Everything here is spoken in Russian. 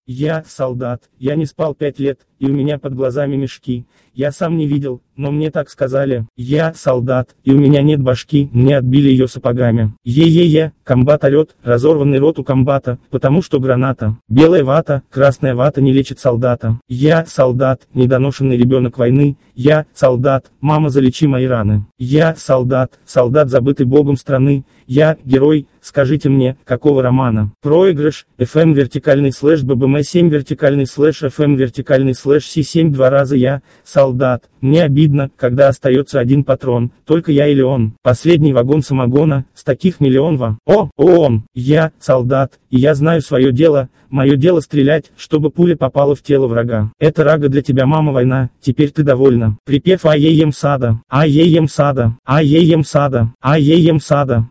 Я солдат, я не спал 5 лет, и у меня под глазами мешки. Я сам не видел, но мне так сказали. Я солдат, и у меня нет башки, мне отбили ее сапогами. Е-е-е, комбат орет, разорванный рот у комбата, потому что граната. Белая вата, красная вата не лечит солдата. Я солдат, недоношенный ребенок войны. Я солдат, мама залечи мои раны. Я солдат, солдат забытый богом страны. Я герой, скажите мне, какого романа? Проигрыш, FM вертикальный слэш bbm 7 вертикальный слэш FM вертикальный слэш C7 2 раза. Я солдат, мне обидно, когда остается один патрон, только я или он. Последний вагон самогона, с таких миллион во. Он. Я солдат, и я знаю свое дело, мое дело стрелять, чтобы пуля попала в тело врага. Это рага для тебя, мама, война, теперь ты довольна. Припев АЕМ сада, АЕМ сада, АЕМ сада, АЕМ сада.